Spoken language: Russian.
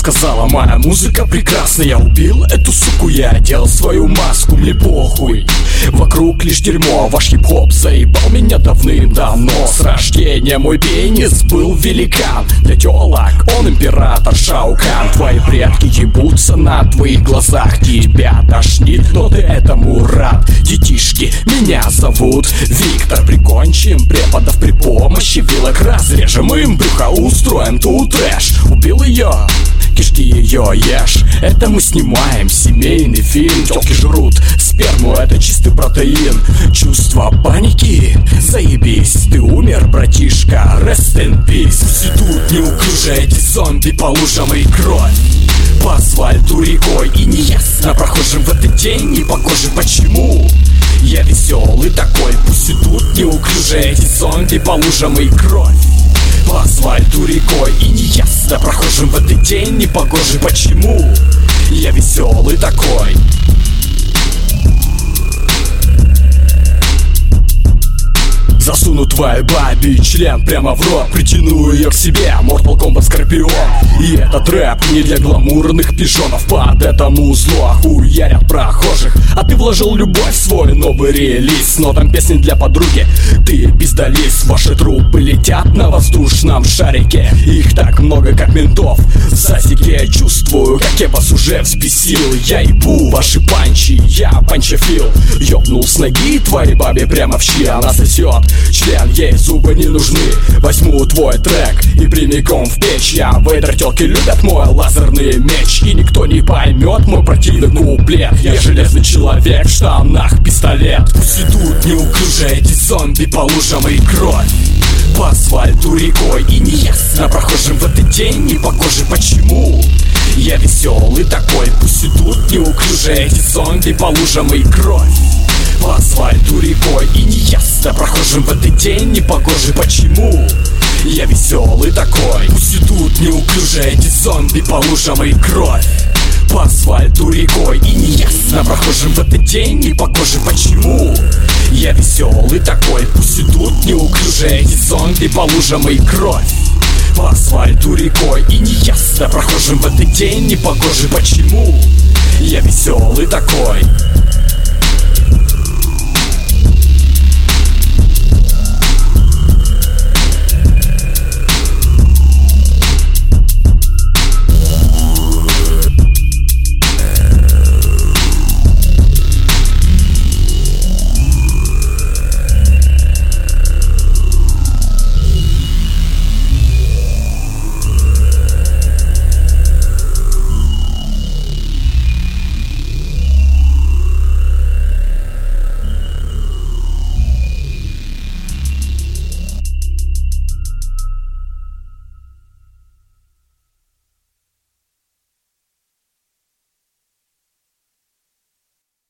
сказала: моя музыка прекрасна. Я убил эту суку, я одел свою маску, мне похуй. Вокруг лишь дерьмо, ваш хип-хоп заебал меня давным-давно. С рождения мой пенис был великан. Для телок он император Шаукан. Твои предки ебутся на твоих глазах. Тебя тошнит, но ты этому рад. Детишки, меня зовут Виктор. Прикончим преподов при помощи вилок. Разрежем им брюха, устроим тут трэш. Убил ее, кишки ее ешь. Это мы снимаем семейный фильм. Телки жрут сперму, это чистый протеин. Чувство паники, заебись. Ты умер, братишка, rest in peace. Идут неуклюже эти зомби по лужам и кровь по асфальту рекой. И неясно прохожим в этот день не по коже почему. Я веселый такой, пусть идут неуклюже эти зомби по лужам и кровь по асфальту рекой. И неясно прохожим в этот день непогожий почему. Я веселый такой. Засуну твоей бабе член прямо в рот, притяну ее к себе, Mortal Kombat Скорпион. И этот рэп не для гламурных пижонов. Под этому зло охуярят прохожих. А ты вложил любовь в свой новый релиз, но там песни для подруги. Ты пиздолиз, ваши трупы летят на воздушном шарике. Их так много, как ментов в засеке. Чувствую, как я вас уже взбесил. Я ебу ваши панчи, я панчофил. Ёбнул с ноги твоей бабе прямо в щи. Она сосет член, ей зубы не нужны. Возьму твой трек и прямиком в печь. Я вейдер, тёлки любят мой лазерный меч. И никто не поймет мой противный куплет. Я железный человек, в штанах пистолет. Пусть идут неуклюже эти зомби по лужам и кровь по асфальту рекой. И неясно прохожим в этот день не по коже почему. Я веселый такой, пусть идут неуклюже эти зомби по лужам и кровь по асфальту рекой. И неясно прохожим в этот день непогожий почему. Я веселый такой, пусть идут неуклюже эти зомби по лужам и кровь по асфальту рекой. И неясно прохожим в этот день непогожий почему. Я веселый такой, пусть идут неуклюже эти зомби по лужам и кровь по асфальту рекой. И неясно прохожим в этот день непогожий почему. Я веселый такой.